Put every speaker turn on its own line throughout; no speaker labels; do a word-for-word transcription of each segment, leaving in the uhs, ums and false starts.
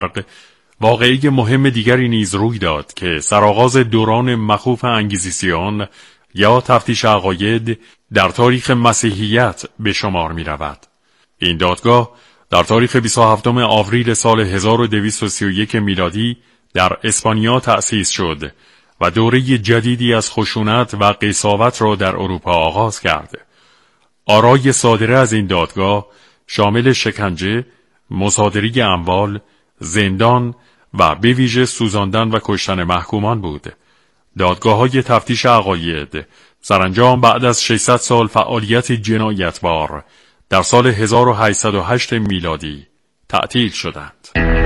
واقعی مهم دیگری نیز روی داد که سرآغاز دوران مخوف انگیزیسیون یا تفتیش عقاید در تاریخ مسیحیت به شمار می رود. این دادگاه در تاریخ بیست و هفتم آوریل سال هزار و دویست و سی و یک میلادی در اسپانیا تأسیس شد و دوره جدیدی از خشونت و قساوت را در اروپا آغاز کرد. آرای صادره از این دادگاه شامل شکنجه، مصادره اموال، زندان و به ویژه سوزاندن و کشتن محکومان بود. دادگاه‌های تفتیش عقاید سرانجام بعد از ششصد سال فعالیت جنایتبار در سال هزار و هشتصد و هشت میلادی تعطیل شدند.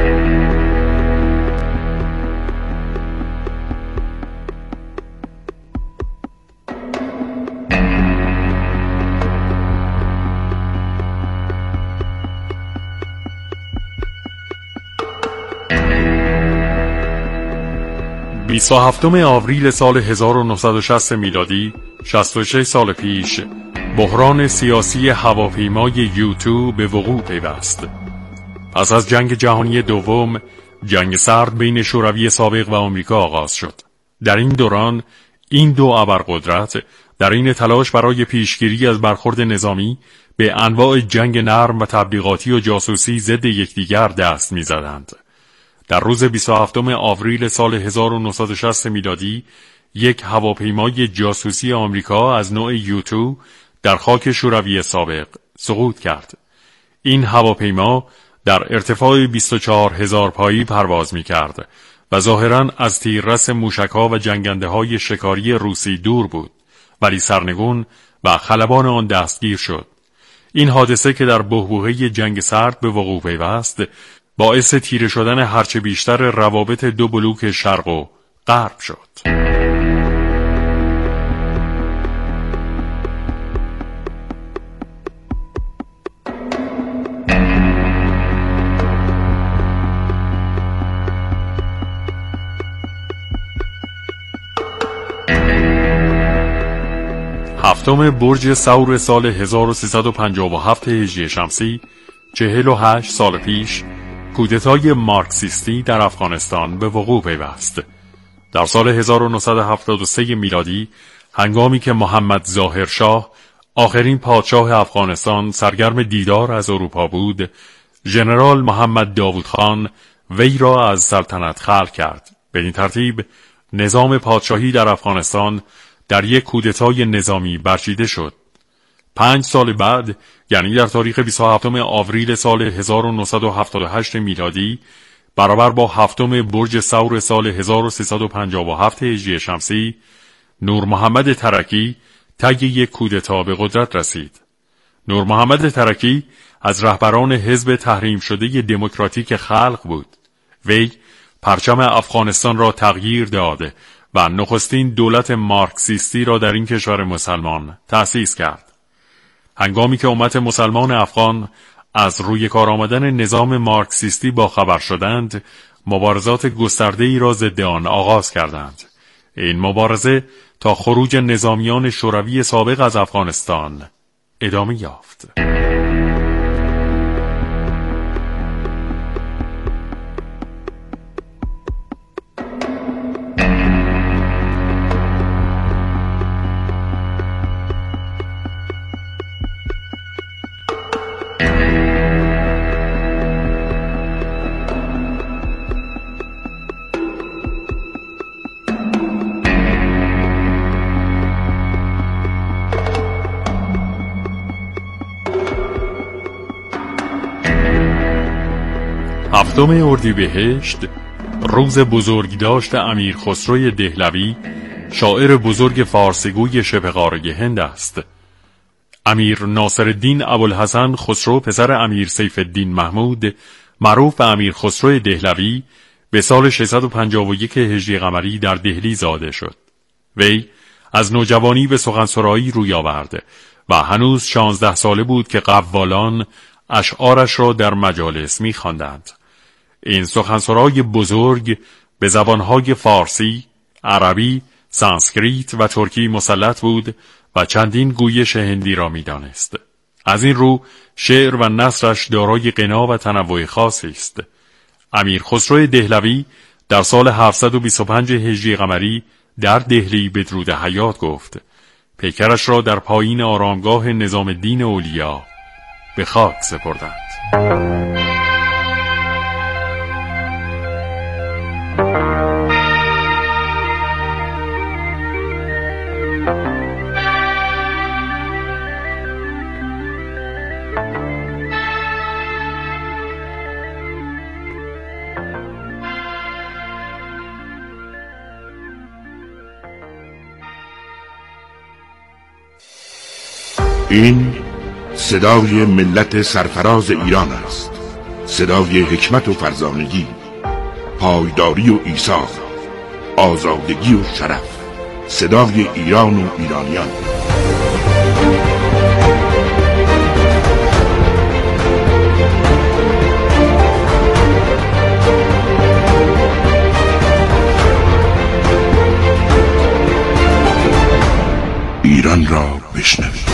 بیست و هفتم آوریل سال هزار و نهصد و شصت میلادی، شصت و شش سال پیش، بحران سیاسی هواپیمای یو دو به وقوع پیوست. پس از جنگ جهانی دوم، جنگ سرد بین شوروی سابق و آمریکا آغاز شد. در این دوران، این دو ابرقدرت در این تلاش برای پیشگیری از برخورد نظامی به انواع جنگ نرم و تبلیغاتی و جاسوسی ضد یکدیگر دست می‌زدند. در روز بیست و هفتم آوریل سال هزار و نهصد و شصت میلادی، یک هواپیمای جاسوسی آمریکا از نوع یو دو در خاک شوروی سابق سقوط کرد. این هواپیما در ارتفاع بیست و چهار هزار پایی پرواز می‌کرد و ظاهراً از تیررس موشک‌ها و جنگنده‌های شکاری روسی دور بود، ولی سرنگون و خلبان آن دستگیر شد. این حادثه که در بحبوحه جنگ سرد به وقوع پیوست، باعث تیره شدن هرچه بیشتر روابط دو بلوک شرق و غرب شد. هفتم برج ثور سال هزار و سیصد و پنجاه و هفت هجری شمسی، چهل و هشت سال پیش، کودتای مارکسیستی در افغانستان به وقوع پیوست. در سال هزار و نهصد و هفتاد و سه میلادی، هنگامی که محمد ظاهر شاه، آخرین پادشاه افغانستان، سرگرم دیدار از اروپا بود، ژنرال محمد داوود خان وی را از سلطنت خلع کرد. بدین ترتیب نظام پادشاهی در افغانستان در یک کودتای نظامی برچیده شد. پنج سال بعد، یعنی در تاریخ بیست و هفتم آوریل سال هزار و نهصد و هفتاد و هشت میلادی، برابر با هفتم برج ثور سال هزار و سیصد و پنجاه و هفت هجری شمسی، نور محمد ترکی طی یک کودتا به قدرت رسید. نور محمد ترکی از رهبران حزب تحریم شده دموکراتیک خلق بود. وی پرچم افغانستان را تغییر داد و نخستین دولت مارکسیستی را در این کشور مسلمان تأسیس کرد. هنگامی که امت مسلمان افغان از روی کار آمدن نظام مارکسیستی با خبر شدند، مبارزات گسترده‌ای را ضد آن آغاز کردند. این مبارزه تا خروج نظامیان شوروی سابق از افغانستان ادامه یافت. هفتم اردیبهشت، روز بزرگداشت امیر خسرو دهلوی، شاعر بزرگ فارسیگوی شبه قاره هند است. امیر ناصرالدین ابوالحسن خسرو پسر امیر سیف الدین محمود، معروف به امیر خسرو دهلوی، به سال ششصد و پنجاه و یک هجری قمری در دهلی زاده شد. وی از نوجوانی به سخنسرایی روی آورد و هنوز شانزده ساله بود که قوالان اشعارش را در مجالس می خواندند. این سخنسرای بزرگ به زبانهای فارسی، عربی، سانسکریت و ترکی مسلط بود و چندین گویش هندی را می دانست. از این رو شعر و نثرش دارای غنا و تنوع خاصی است. امیر خسرو دهلوی در سال هفتصد و بیست و پنج هجری قمری در دهلی بدرود حیات گفت: پیکرش را در پایین آرامگاه نظام الدین اولیا به خاک سپردند.
این صدای ملت سرفراز ایران است، صدای حکمت و فرزانگی، پایداری و ایثار، آزادگی و شرف، صدای ایران و ایرانیان. ایران را بشنوید.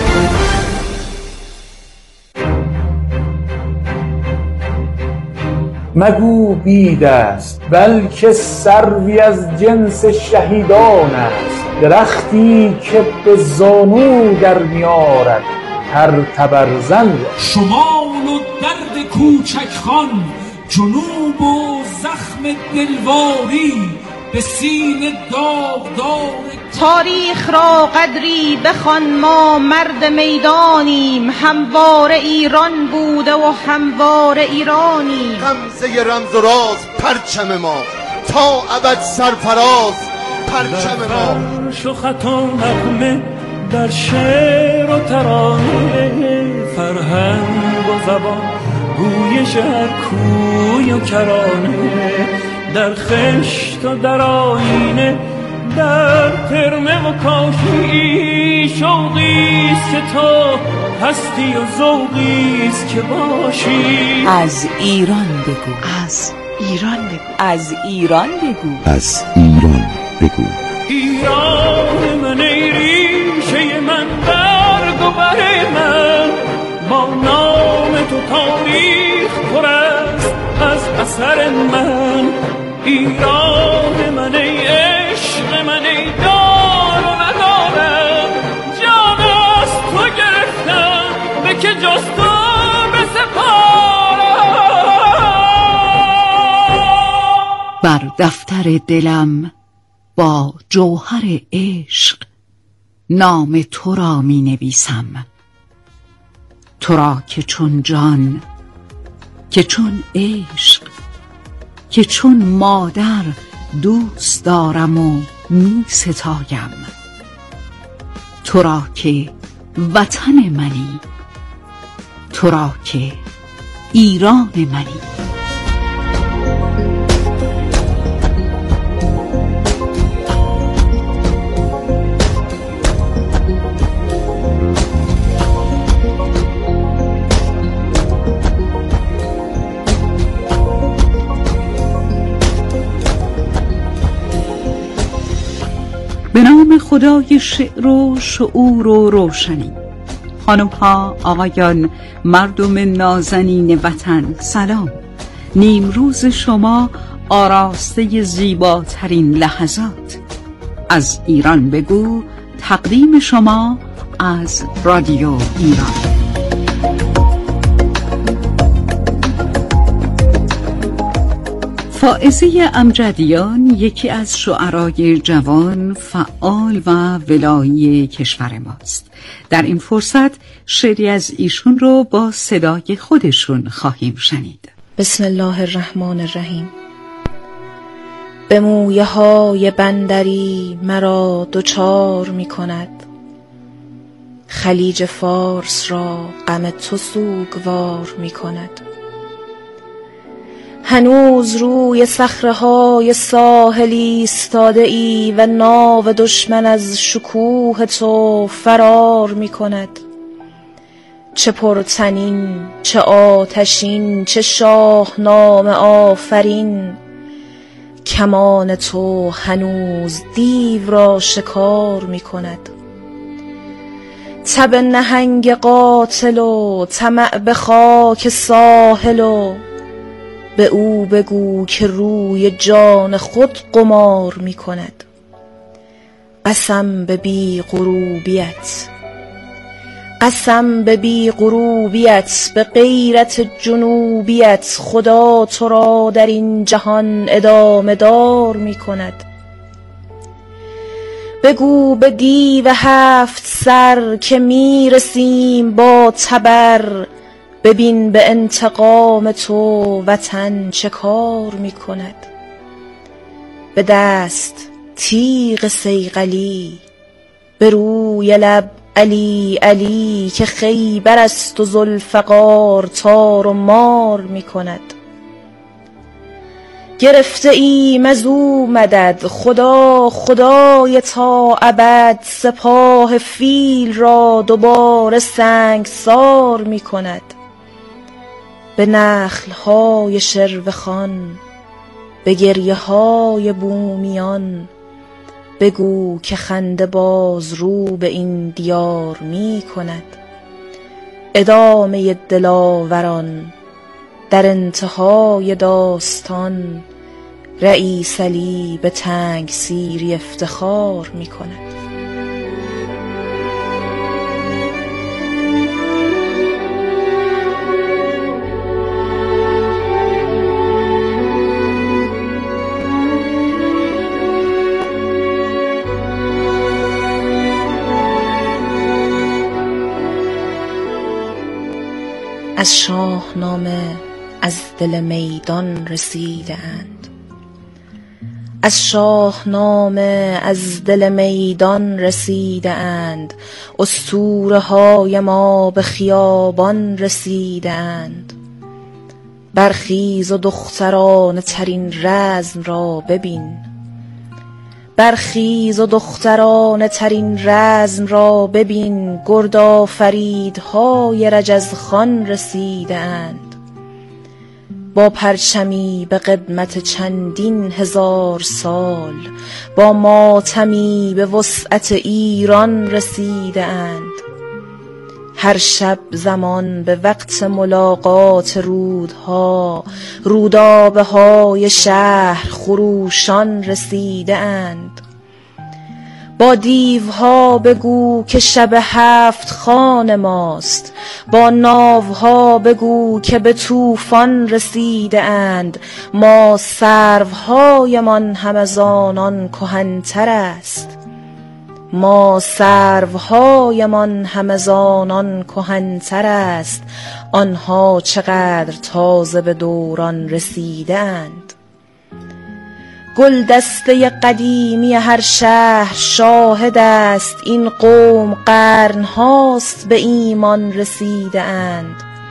مگو بید است بلکه سروی از جنس شهیدان است، درختی که به زانو در میارد هر تبرزن.
شمال و درد کوچک خان، جنوب و زخم دلواری، به سینه داغدار
تاریخ را قدری بخوان، ما مرد میدانیم، هموار ایران بوده و هموار ایرانی.
غمزه رمز و راز پرچم ما، تا ابد سرفراز پرچم ما.
فرش و خطا نغمه در شعر و ترانه، فرهنگ و زبان گویش هر کوی و کرانه، در خشت و در آینه، در ترمه و کاشی، شوقیست که تو هستی و ذوقیست که باشی.
از ایران بگو،
از ایران بگو،
از ایران بگو،
از ایران بگو.
ایران من ای ریشه من، برگ و بر من، با نام تو تاریخ پر است از اثر من. ایران من ای عشق من، ای دار و ندارم، جان از تو گرفتم، به که جز تو بسپارم.
بر دفتر دلم با جوهر عشق نام تو را می نویسم، تو را که چون جان، که چون عشق، که چون مادر دوست دارم و می ستایم، تو را که وطن منی، تو را که ایران منی. به نام خدای شعر و شعور و روشنی. خانم ها، آقایان، مردم نازنین وطن، سلام. نیمروز شما آراسته زیباترین لحظات. از ایران بگو، تقدیم شما از رادیو ایران. فائزه امجدیان یکی از شعرای جوان، فعال و ولایی کشور ماست. در این فرصت شعری از ایشون رو با صدای خودشون خواهیم شنید.
بسم الله الرحمن الرحیم. به مویه های بندری مرا دوچار می کند، خلیج فارس را غم تو سوگوار می کند. هنوز روی صخره‌های ساحل ایستاده ای و ناو دشمن از شکوه تو فرار می کند. چه پرتنین، چه آتشین، چه شاهنامه آفرین، کمان تو هنوز دیو را شکار می کند. تب نهنگ قاتل و طمع به خاک ساحل و به او بگو که روی جان خود قمار می کند. قسم به بی غروبیت، قسم به بی غروبیت، به غیرت جنوبیت، خدا تو را در این جهان ادامه دار می کند. بگو به دیو هفت سر که می رسیم با تبر، ببین به انتقام تو وطن چه کار می کند. به دست تیغ صیقلی، به روی لب علی علی، که خیبر است و ذوالفقار تار و مار می کند. گرفته ایم از او مدد، خدا خدای تا ابد، سپاه فیل را دوباره سنگسار می کند. به نخل‌های شروخوان، به گریه‌های بومیان، بگو که خنده باز رو به این دیار می کند. ادامه دلاوران در انتهای داستان، رئیس علی به تنگ سیری افتخار می کند. از شاهنامه از دل میدان رسیده اند، از شاهنامه از دل میدان رسیده اند، اسطوره های ما به خیابان رسیده اند. برخیز و دختران ترین رزم را ببین، برخیز و دختران ترین رزم را ببین، گردآفریدهای رجزخان رسیده اند. با پرچمی به قدمت چندین هزار سال، با ماتمی به وسعت ایران رسیده اند. هر شب زمان به وقت ملاقات رودها، رودابه های شهر خروشان رسیده اند. با دیوها بگو که شب هفت خوان ماست، با ناوها بگو که به طوفان رسیده اند. ما سروهایمان هم از آنان کهن‌تر است، ما سروهایمان هم از آنان کهن‌تر است. آنها چقدر تازه به دوران رسیده اند. گل دسته قدیمی هر شهر شاهد است، این قوم قرن هاست به ایمان رسیده اند.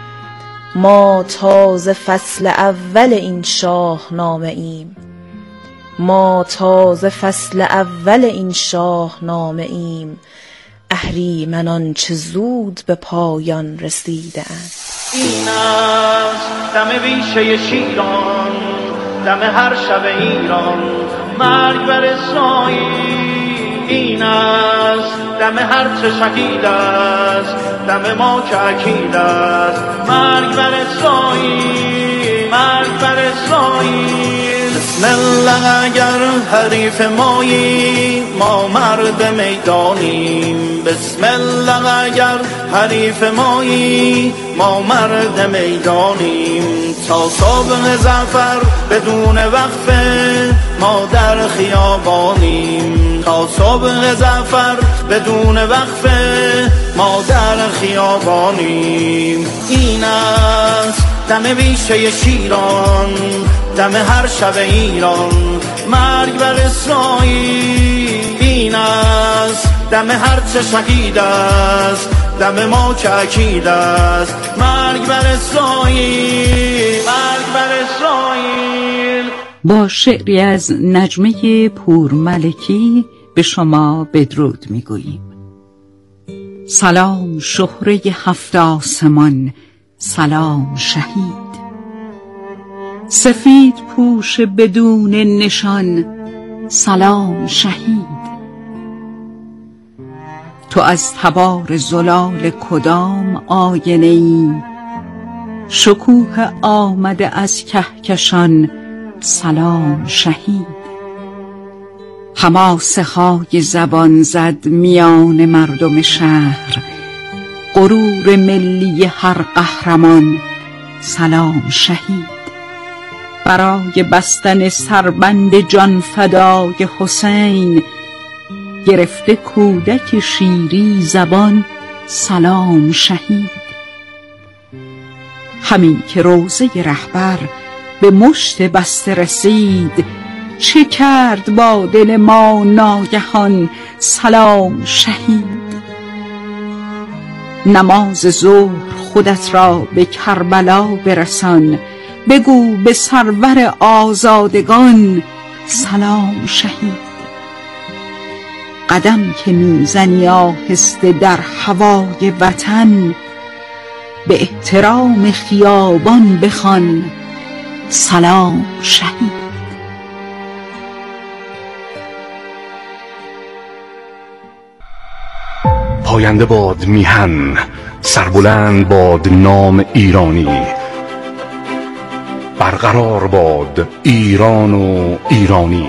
ما تازه فصل اول این شاهنامه ایم، ما تازه فصل اول این شاهنامه ایم. اهریمنان چه زود به پایان رسیده اند.
این است دم بیشه شیران، دم هر شب ایران، مرگ بر اسرائیل. این است دم هر چه شهید است، دم ما که عقید است. مرگ بر اسرائیل، مرگ بر اسرائیل. بسم الله اگر حریف مایی، ما مرد میدانیم. بسم الله اگر حریف مایی، ما مرد میدانیم. تا صبح ظفر بدون وقفه ما در خیابانیم. تا صبح ظفر بدون وقفه ما در خیابانیم. این است دم بیشه شیران، دم هر شب ایران، مرگ بر اسرائیل. این است دم هر چه شهید است، دم ما که عقید است. مرگ بر اسرائیل، مرگ بر اسرائیل.
با شعری از نجمه پورملکی به شما بدرود میگوییم. سلام شهره هفت آسمان، سلام شهید. سفید پوش بدون نشان، سلام شهید. تو از تبار زلال کدام آینه ای؟ شکوه آمده از کهکشان سلام شهید. حماسه های زبان زد میان مردم شهر، غرور ملی هر قهرمان سلام شهید. برای بستن سربند جان فدای حسین، گرفته کودک شیری زبان سلام شهید. همین که روزه رهبر به مشت بسته رسید، چه کرد با دل ما ناگهان سلام شهید. نماز ظهر خودت را به کربلا برسان، بگو به سرور آزادگان سلام شهید. قدم که میزنی آهسته در هوای وطن، به احترام خیابان بخوان سلام شهید.
پاینده باد میهن، سربلند باد نام ایرانی. برقرار باد ایران و ایرانی.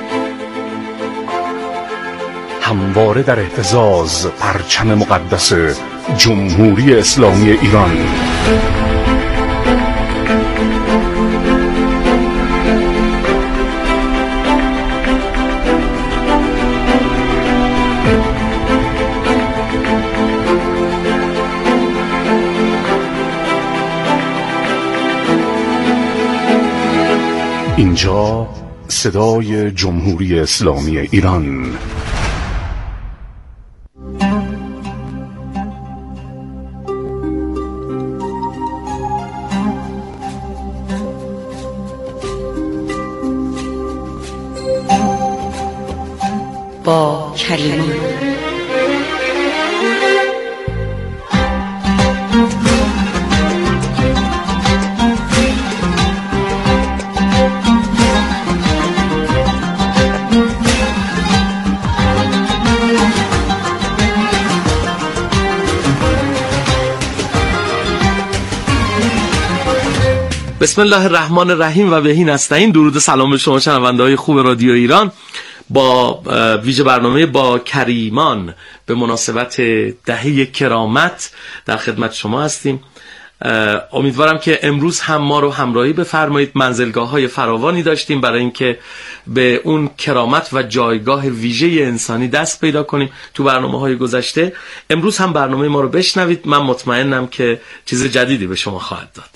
همواره در اهتزاز پرچم مقدس جمهوری اسلامی ایران. اینجا صدای جمهوری اسلامی ایران.
با کریمان.
بسم الله الرحمن الرحیم و بهی نستعین. درود و سلام به شما شنونده های خوب رادیو ایران. با ویژه برنامه با کریمان به مناسبت دهه کرامت در خدمت شما هستیم. امیدوارم که امروز هم ما رو همراهی بفرمایید. منزلگاه های فراوانی داشتیم برای اینکه به اون کرامت و جایگاه ویژه انسانی دست پیدا کنیم تو برنامه های گذشته. امروز هم برنامه ما رو بشنوید. من مطمئنم که چیز جدیدی به شما خواهد داد.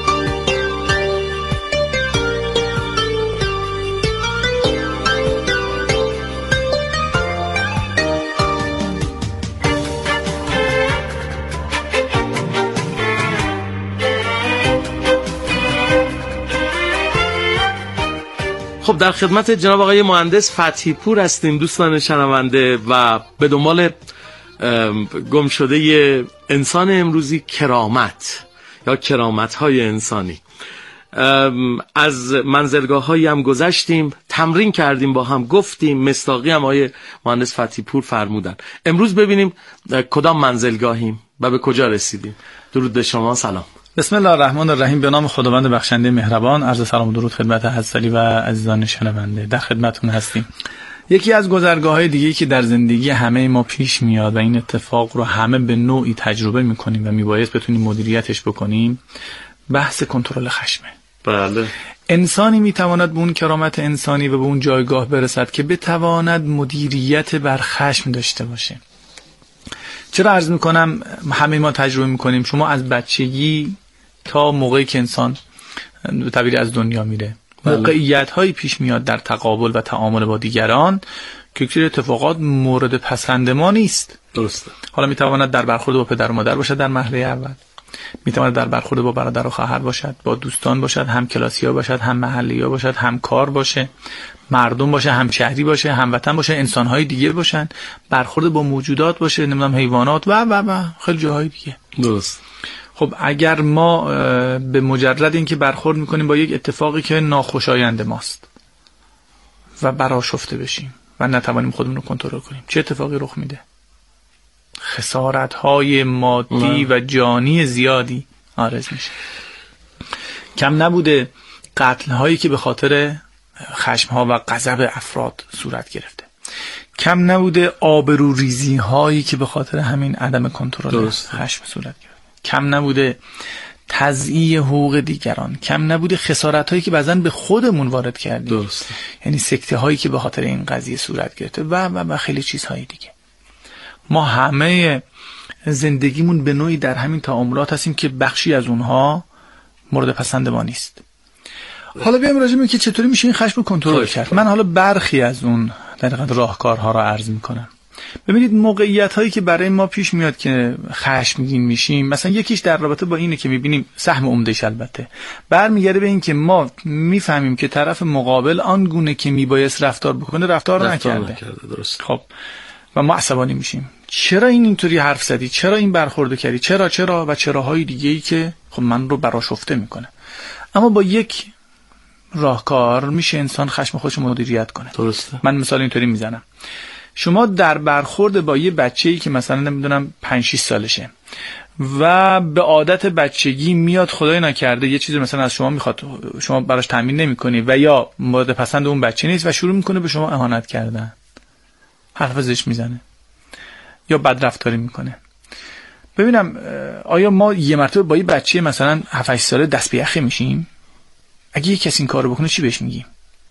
خب در خدمت جناب آقای مهندس فتحی پور هستیم دوستان شنونده و به دنبال گم شده انسان امروزی کرامت یا کرامت های انسانی. از منزلگاه هایی هم گذشتیم، تمرین کردیم، با هم گفتیم، مصداقی هم آقای مهندس فتحی پور فرمودن. امروز ببینیم کدام منزلگاهیم و به کجا رسیدیم. درود به شما، سلام.
بسم الله الرحمن الرحیم. به نام خداوند بخشنده مهربان. عرض سلام و درود خدمت حضرت و عزیزان شنونده. در خدمتتون هستیم. یکی از گذرگاه‌های دیگه‌ای که در زندگی همه ما پیش میاد و این اتفاق رو همه به نوعی تجربه می‌کنیم و میبایست بتونیم مدیریتش بکنیم، بحث کنترل خشمه.
بله.
انسانی میتواند به اون کرامت انسانی و به اون جایگاه برسد که بتواند مدیریت بر خشم داشته باشه. چرا عرض میکنم همه ما تجربه میکنیم؟ شما از بچگی تا موقعی که انسان به تعبیر از دنیا میره، موقعیت هایی پیش میاد در تقابل و تعامل با دیگران که کثیر اتفاقات مورد پسند ما نیست.
درسته.
حالا میتواند در برخورد با پدر و مادر باشد در مرحله اول، میتواند در برخورد با برادر و خواهر باشد، با دوستان باشد، هم کلاسی‌ها باشد، هم محلی‌ها باشد، هم کار باشه، مردم باشه، هم شهری باشه، هموطن باشه، انسان‌های دیگه باشن، برخورد با موجودات باشه، نمیدونم حیوانات و و و خیلی جاهای دیگه.
درست.
خب اگر ما به مجرد اینکه برخورد میکنیم با یک اتفاقی که ناخوشایند ماست و برآشفته بشیم و نتوانیم خودمون رو کنترل کنیم، چه اتفاقی رخ میده؟ خسارت‌های مادی و جانی زیادی عارض میشه. کم نبوده قتل هایی که به خاطر خشم ها و غضب افراد صورت گرفته. کم نبوده آبروریزی هایی که به خاطر همین عدم کنترل خشم صورت گرفته. کم نبوده تضییع حقوق دیگران. کم نبوده خسارت هایی که بعضن به خودمون وارد کردیم. درست. یعنی سکته هایی که به خاطر این قضیه صورت گرفته و و و خیلی چیزهای دیگه. ما همه زندگیمون به نوعی در همین تعاملات هستیم که بخشی از اونها مورد پسند ما نیست. حالا بیایم راجع به اینکه چطوری میشه این خشم رو کنترل کرد. من حالا برخی از اون در واقع راهکارها رو عرض میکنم. ببینید موقعیت هایی که برای ما پیش میاد که خشمگین میشیم، مثلا یکیش در رابطه با اینه که میبینیم سهم عمدهش البته برمیگرده به این که ما میفهمیم که طرف مقابل آنگونه که میبایست رفتار بکنه رفتار, رفتار نکرده. نکرده درست. خب و ما عصبانی میشیم. چرا این اینطوری حرف زدی؟ چرا این برخورد کردی؟ چرا چرا و چراهای دیگه ای که خب من رو برآشفته میکنه. اما با یک راهکار میشه انسان خشم خودش مدیریت کنه. درسته. من مثال اینطوری میزنم. شما در برخورد با یه بچه‌ای که مثلا نمیدونم پنج شش سالشه و به عادت بچگی میاد خدای نکرده یه چیزی مثلا از شما میخواد، شما براش تامین نمی‌کنی و یا مورد پسند اون بچه نیست و شروع میکنه به شما اهانت کردن، حرف زشت میزنه یا بدرفتاری میکنه. ببینم آیا ما یه مرتبه با یه بچه مثلا هفت هشت ساله دست به یخ میشیم؟ اگه یه کسی این کارو بکنه چی بهش میگیم؟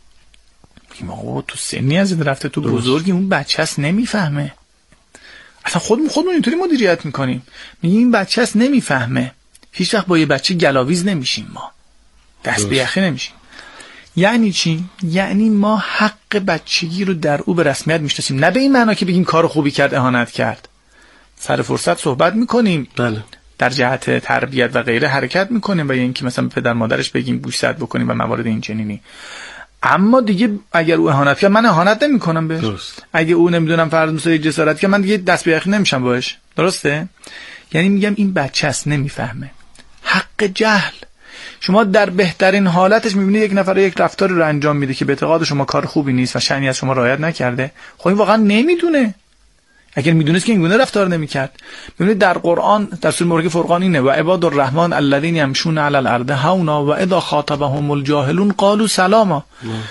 میگیم آقا تو سنی از رفته، تو بزرگی، اون بچه هست نمیفهمه. اصلا خودمون خودمون اینطوری مدیریت میکنیم، میگیم این بچه هست نمیفهمه. هیچ وقت با یه بچه گلاویز نمیشیم، ما دست به یخ نمیشیم. یعنی چی؟ یعنی ما حق بچگی رو در او به رسمیت میشناسیم، نه به این معنا که بگیم کار خوبی کرد اهانت کرد. سر فرصت صحبت میکنیم، بله، در جهت تربیت و غیره حرکت میکنیم و یا اینکه مثلا پدر مادرش بگیم گوشزد بکنیم و موارد این چنینی. اما دیگه اگر او اهانت کرد من اهانت نمیکنم بهش. درست. اگه او نمیدونم فرض مثلا جسارت کرد من دیگه دست به یخ نمیشم باش. درسته؟ یعنی میگم این بچه است نمیفهمه. حق جهل. شما در بهترین حالتش میبینید یک نفر یک رفتاری رو انجام میده که به اعتقاد شما کار خوبی نیست و شأنی از شما رعایت نکرده. خب این واقعا نمیدونه. اگر میدونست که این گونه رفتار نمیکرد. ببینید در قرآن در سوره مبارکه فرقان اینه و عباد الرحمن الذین یمشون علی الارض هونا و اذا خاطبهم الجاهلون قالوا سلاما.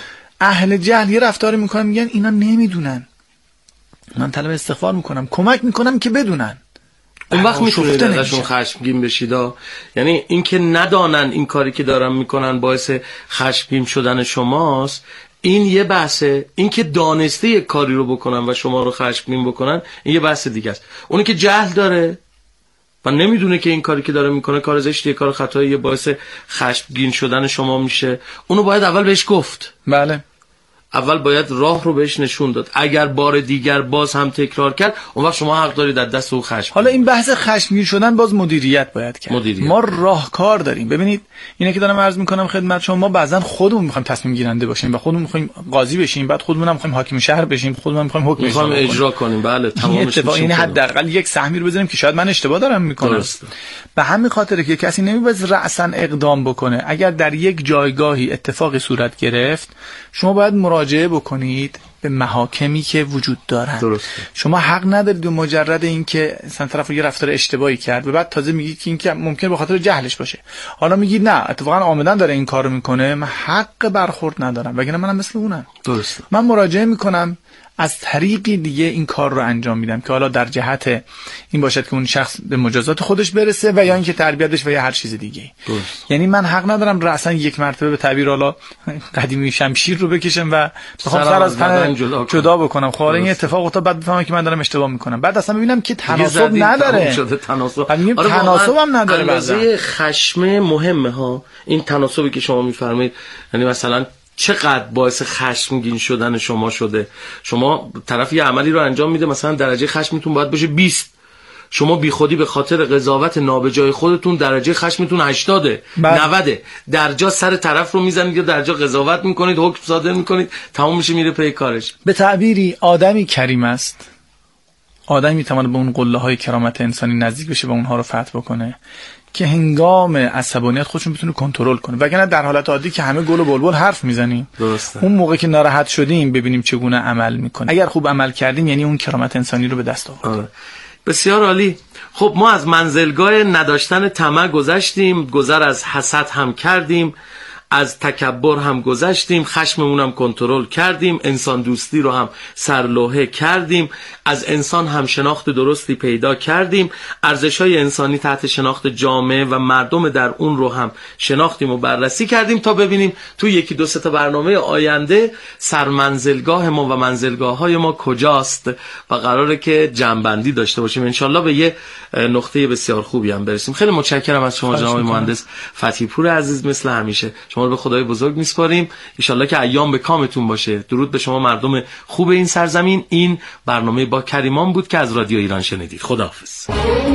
اهل جهل یه رفتاری میکنن میگن اینا نمیدونن. من طلب استغفار میکنم، کمک میکنم که بدونن.
اون وقت میتونید ازشون خشمگین بشید. یعنی این که ندانن این کاری که دارن میکنن باعث خشمگین شدن شماست، این یه بحثه. این که دانسته یک کاری رو بکنن و شما رو خشمگین بکنن این یه بحث دیگه است. اونی که جهل داره و نمیدونه که این کاری که داره میکنه کار زشتیه، کار خطاییه، باعث خشمگین شدن شما میشه، اونو باید اول بهش گفت.
بله،
اول باید راه رو بهش نشون داد. اگر بار دیگر باز هم تکرار کرد اون وقت شما حق دارید در دست او خشم.
حالا این بحث خشمگین شدن باز مدیریت باید کرد. مدیریت. ما راهکار داریم. ببینید اینه که دارم عرض میکنم خدمت شما، ما بعضن خودمون میخوایم تصمیم گیرنده باشیم و خودمون میخوایم قاضی بشیم، بعد خودمون هم میخوایم حاکم شهر بشیم، خودمون هم میخوایم حکم
میخوایم اجرا کنیم. بله، تمامش میشه.
این حداقل یک سهمی رو بذاریم که شاید من اشتباه دارم میکنم. به همین خاطره که کسی نمیباید رأسا اقدام بکنه. اگر در یک جایگاهی اتفاقی صورت گرفت شما باید مراجعه بکنید به محاکمی که وجود دارن. درسته. شما حق ندارید به مجرد اینکه مثلا طرف یه رفتار اشتباهی کرد و بعد تازه میگید که این که ممکن به خاطر جهلش باشه، حالا میگید نه اتفاقا عامدن داره این کارو میکنه، من حق برخورد ندارم، وگرنه منم مثل اونم. درسته. من مراجعه میکنم، از طریقی دیگه این کار رو انجام میدم که حالا در جهت این باشد که اون شخص به مجازات خودش برسه و یا اینکه تربیتش و یا هر چیز دیگه. یعنی من حق ندارم رأسا یک مرتبه به تعبیر حالا قدیمی شمشیر رو بکشم و بخوام سر از تن جدا, جدا بکنم. خب این اتفاق افتاد بعد بفهمم که من دارم اشتباه میکنم، بعد اصلا ببینم که تناسب نداره.
تناسب
آره تناسب هم نداره.
بازه خشم مهمه ها این تناسبی که شما میفرمایید. یعنی مثلا چقدر باعث خشمگین شدن شما شده. شما طرف یه عملی رو انجام میده، مثلا درجه خشمتون باید باشه بیست، شما بی خودی به خاطر قضاوت نابجای خودتون درجه خشمتون هشتاد نود، درجا سر طرف رو میزنید یا درجا قضاوت میکنید، حکم صادر میکنید، تمام میشه میره پی کارش.
به تعبیری آدمی کریم است، آدمی میتونه به اون قله های کرامت انسانی نزدیک بشه و اونها رو فتح بکنه که هنگام عصبانیت خودشون بتونه کنترل کنه، وگرنه در حالت عادی که همه گل و بلبل حرف میزنیم. درسته. اون موقع که ناراحت شدیم ببینیم چگونه عمل میکنه. اگر خوب عمل کردیم یعنی اون کرامت انسانی رو به دست آوردیم.
بسیار عالی. خب ما از منزلگاه نداشتن طمع گذشتیم، گذر از حسد هم کردیم، از تکبر هم گذشتیم، خشممون هم کنترل کردیم، انسان دوستی رو هم سرلوحه کردیم، از انسان هم شناخت درستی پیدا کردیم، ارزش‌های انسانی تحت شناخت جامعه و مردم در اون رو هم شناختیم و بررسی کردیم تا ببینیم تو یکی دو سه تا برنامه آینده سرمنزلگاه ما و منزلگاه‌های ما کجاست و قراره که جمع‌بندی داشته باشیم. انشالله به یه نقطه بسیار خوبی هم برسیم. خیلی متشکرم از شما جناب مهندس فتحی پور عزیز، مثل همیشه شما رو به خدای بزرگ میسپاریم. انشالله که ایام به کامتون باشه. درود به شما مردم خوب این سرزمین. این برنامه با کریمان بود که از رادیو ایران شنیدید. خداحافظ.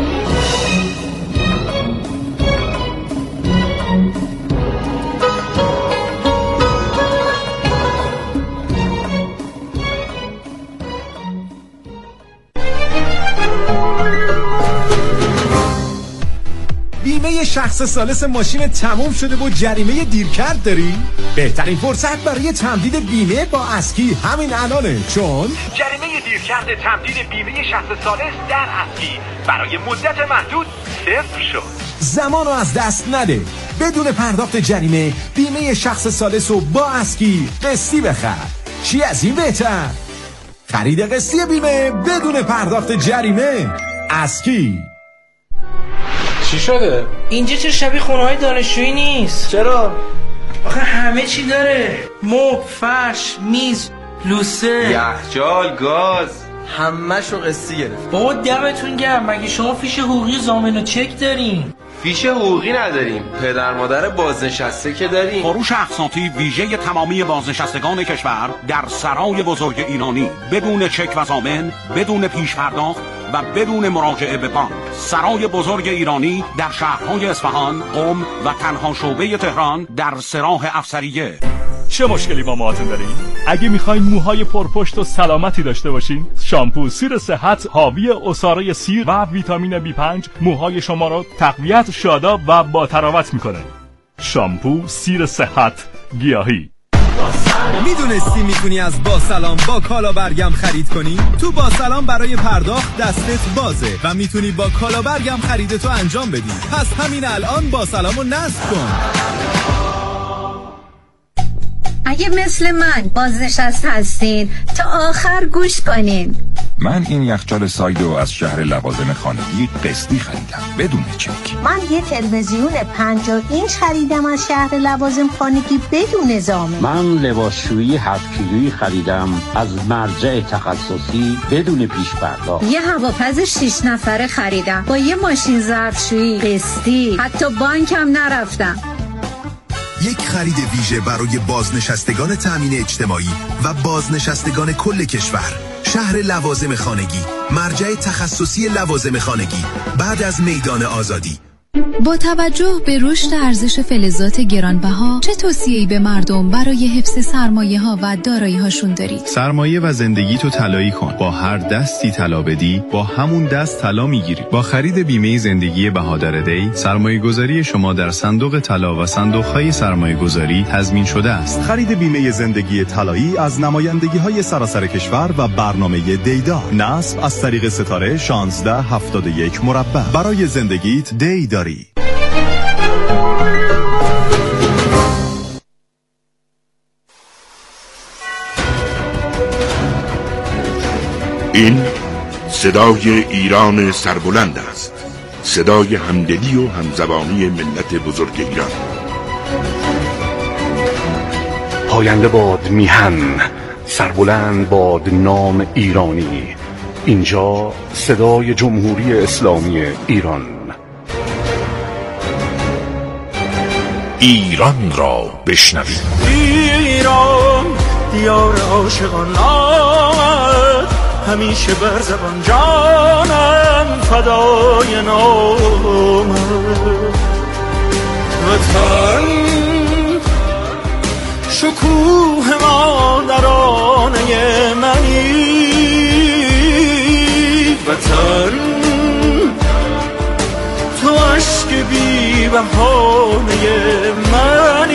بیمه شخص ثالث ماشین تموم شده و جریمه دیرکرد داری؟ بهترین فرصت برای تمدید بیمه با اسکی همین الانه، چون
جریمه دیرکرد تمدید بیمه شخص ثالث در اسکی برای مدت محدود صفر شد.
زمانو از دست نده. بدون پرداخت جریمه بیمه شخص ثالث رو با اسکی قسطی بخر. چی از این بهتر؟ خرید قسطی بیمه بدون پرداخت جریمه. اسکی.
چی شده؟ اینجا چه شبیه خونه های دانشجویی نیست.
چرا؟
آخه همه چی داره. مبل، فرش، میز، لوسه،
یخچال، گاز، همه‌شو قسطی گرفت.
بابا دمتون گرم. مگه شما فیش حقوقی ضامن و چک دارین؟
فیش حقوقی نداریم، پدر مادر بازنشسته که داریم.
فروش اقساطی ویژه تمامی بازنشستگان کشور در سرای بزرگ ایرانی بدون چک و ضامن، بدون پیش پرداخت و بدون مراجعه به بانک. سرای بزرگ ایرانی در شهرهای اصفهان، قم و تنها شعبه تهران در سراح افسریه.
چه مشکلی با موهاتون دارین؟ اگه میخواین موهای پرپشت و سلامتی داشته باشین، شامپو سیر صحت حاوی عصاره سیر و ویتامین بی پنج موهای شما رو تقویت، شاداب و با تراوت میکنه. شامپو سیر صحت گیاهی.
میدونستی میتونی از با سلام با کالا برگم خرید کنی؟ تو با سلام برای پرداخت دستت بازه و میتونی با کالا برگم خریدتو انجام بدی. پس همین الان با سلامو نصب کن.
اگه مثل من بازنشسته هستین تا آخر گوش کنین.
من این یخچال سایدو از شهر لوازم خانگی قسطی خریدم بدون چک.
من یه تلویزیون پنجاه اینچ خریدم از شهر لوازم خانگی بدون ضامن.
من لباسشویی هفت کیلویی خریدم از مرجع تخصصی بدون پیش پرداخت.
یه هواپز شش نفره خریدم با یه ماشین ظرفشویی قسطی، حتی بانکم نرفتم.
یک خرید ویژه برای بازنشستگان تامین اجتماعی و بازنشستگان کل کشور. شهر لوازم خانگی، مرجع تخصصی لوازم خانگی بعد از میدان آزادی.
با توجه به رشد ارزش فلزات گرانبها، چه توصیه‌ای به مردم برای حفظ سرمایه‌ها و دارایی‌هاشون دارید؟
سرمایه و زندگی تو طلایی کن. با هر دستی طلا بدی، با همون دست طلا میگیری. با خرید بیمه زندگی بهادر دی، سرمایه‌گذاری شما در صندوق طلا و صندوق‌های سرمایه‌گذاری تضمین شده است.
خرید بیمه زندگی طلایی از نمایندگی‌های سراسر کشور و برنامه دیدار. نصب از طریق ستاره شانزده هفتاد و یک مربع. برای زندگیت دی داری.
این صدای ایران سربلند است، صدای همدلی و همزبانی ملت بزرگ ایران.
پاینده باد میهن، سربلند باد نام ایرانی. اینجا صدای جمهوری اسلامی ایران.
ایران را بشنوید.
ایران دیار عاشقان آمد، همیشه بر زبان جانم فدای نامت. وطن شکوه مادرانه منی، وطن تو عشق بی بهانه منی.